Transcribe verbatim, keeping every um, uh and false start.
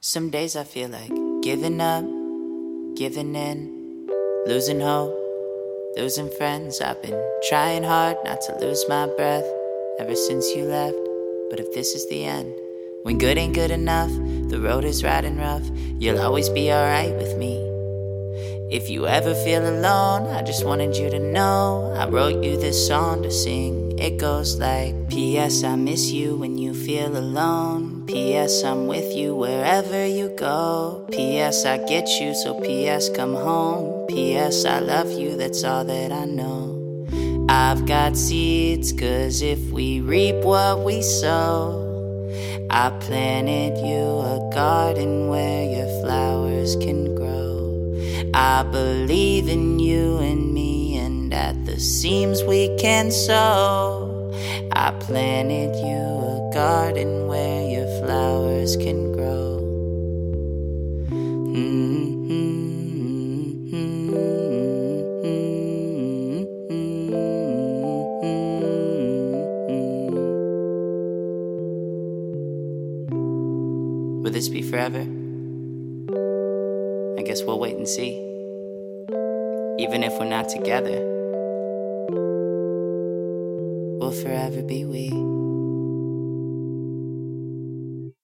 Some days I feel like giving up, giving in, losing hope, losing friends. I've been trying hard not to lose my breath ever since you left. But if this is the end, when good ain't good enough, the road is riding rough, you'll always be alright with me. If you ever feel alone, I just wanted you to know I wrote you this song to sing. It goes like, P S I miss you when you feel alone. P S I'm with you wherever you go. P S I get you, so P S come home. P S I love you, that's all that I know. I've got seeds, cause if we reap what we sow, I planted you a garden where your flowers can grow. I believe in you and me, and at the seams we can sew. I planted you a garden where your flowers can grow. Mm-hmm. Will this be forever? I guess we'll wait and see. Even if we're not together, we'll forever be we.